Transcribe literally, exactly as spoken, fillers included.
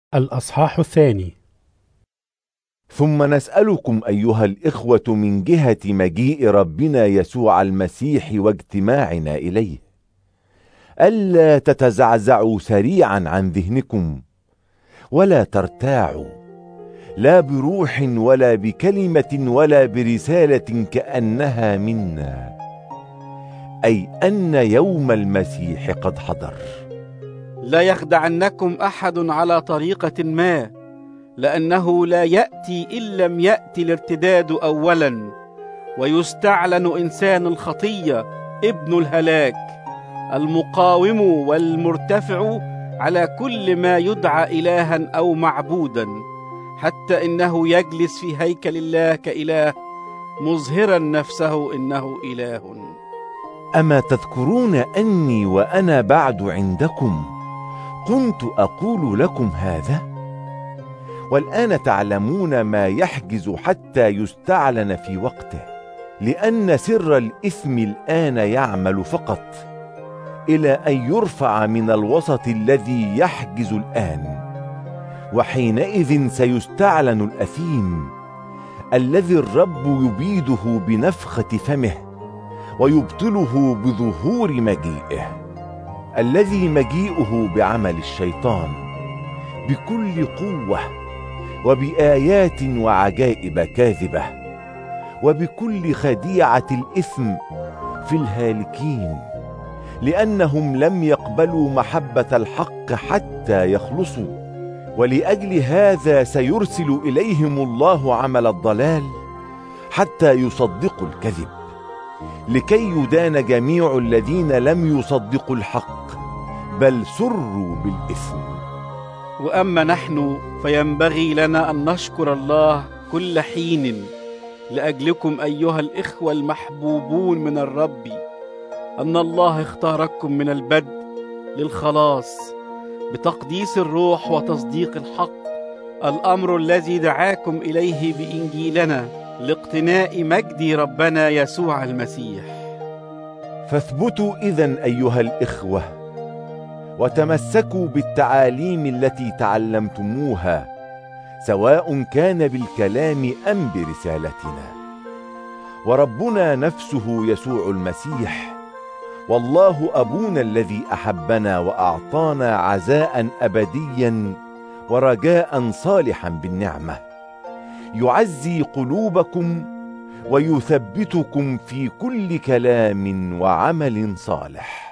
الأصحاح الثاني. ثم نسألكم أيها الإخوة من جهة مجيء ربنا يسوع المسيح واجتماعنا إليه ألا تتزعزعوا سريعا عن ذهنكم ولا ترتاعوا، لا بروح ولا بكلمة ولا برسالة كأنها منا، أي أن يوم المسيح قد حضر. لا يخدعنكم أحد على طريقة ما، لأنه لا يأتي إن لم يأتي الارتداد أولا، ويستعلن إنسان الخطية ابن الهلاك، المقاوم والمرتفع على كل ما يدعى إلها أو معبودا، حتى إنه يجلس في هيكل الله كإله، مظهرا نفسه إنه إله. أما تذكرون أني وأنا بعد عندكم كنت أقول لكم هذا؟ والآن تعلمون ما يحجز حتى يستعلن في وقته، لأن سر الإثم الآن يعمل فقط إلى أن يرفع من الوسط الذي يحجز الآن، وحينئذ سيستعلن الأثيم الذي الرب يبيده بنفخة فمه ويبطله بظهور مجيئه، الذي مجيئه بعمل الشيطان بكل قوة وبآيات وعجائب كاذبة وبكل خديعة الإثم في الهالكين، لأنهم لم يقبلوا محبة الحق حتى يخلصوا. ولأجل هذا سيرسل إليهم الله عمل الضلال حتى يصدقوا الكذب، لكي يدان جميع الذين لم يصدقوا الحق بل سروا بالإثم. وأما نحن فينبغي لنا أن نشكر الله كل حين لأجلكم أيها الإخوة المحبوبون من الرب، أن الله اختاركم من البدء للخلاص بتقديس الروح وتصديق الحق، الأمر الذي دعاكم إليه بإنجيلنا لاقتناء مجد ربنا يسوع المسيح. فاثبتوا إذن أيها الإخوة، وتمسكوا بالتعاليم التي تعلمتموها، سواء كان بالكلام أم برسالتنا. وربنا نفسه يسوع المسيح والله أبونا الذي أحبنا وأعطانا عزاء أبديا ورجاء صالحا بالنعمة، يعزي قلوبكم ويثبتكم في كل كلام وعمل صالح.